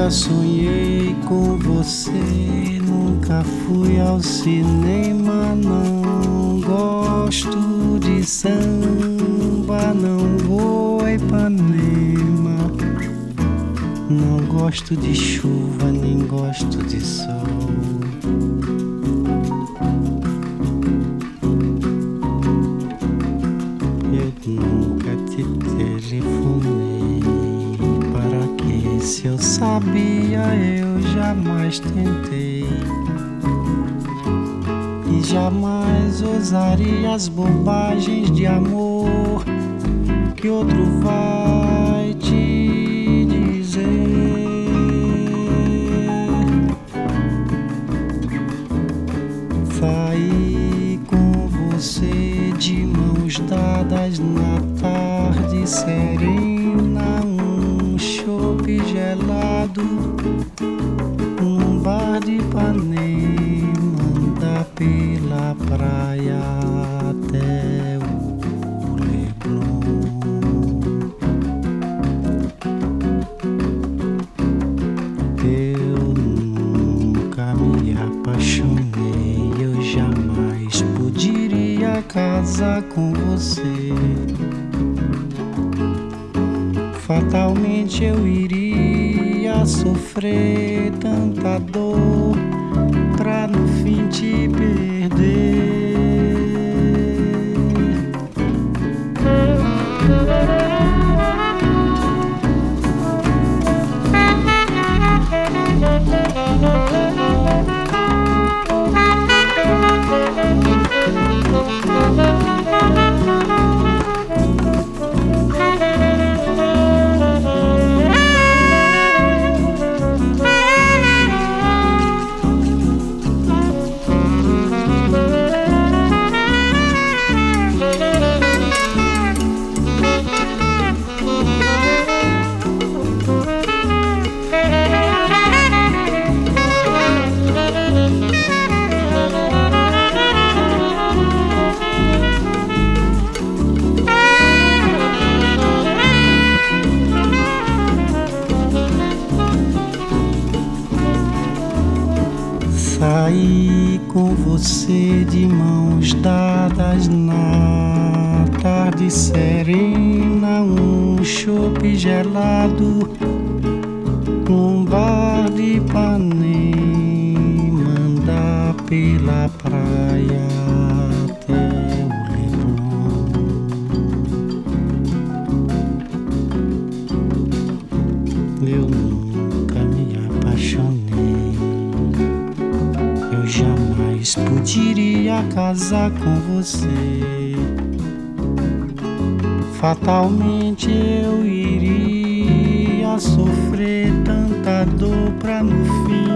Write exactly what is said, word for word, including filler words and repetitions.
Nunca sonhei com você, nunca fui ao cinema, não gosto de samba, não vou a Ipanema, não gosto de chuva, nem gosto de sol. Eu nunca te telefonei, para que se eu sabia eu jamais tentei, e jamais ousaria as bobagens de amor que outro vai te dizer. Saí com você de mãos dadas na tarde serena, um chope gelado num bar de Ipanema, anda pela praia até o Leblon. Eu nunca me apaixonei, eu jamais poderia casar com você. Fatalmente eu iria sofrer tanta dor pra no fim te perder. Saí com você de mãos dadas na tarde serena, um chope gelado num bar de Ipanema, andar pela praia até o Leblon. Eu nunca me apaixonei, eu jamais poderia casar com você. Fatalmente eu iria sofrer tanta dor pra no fim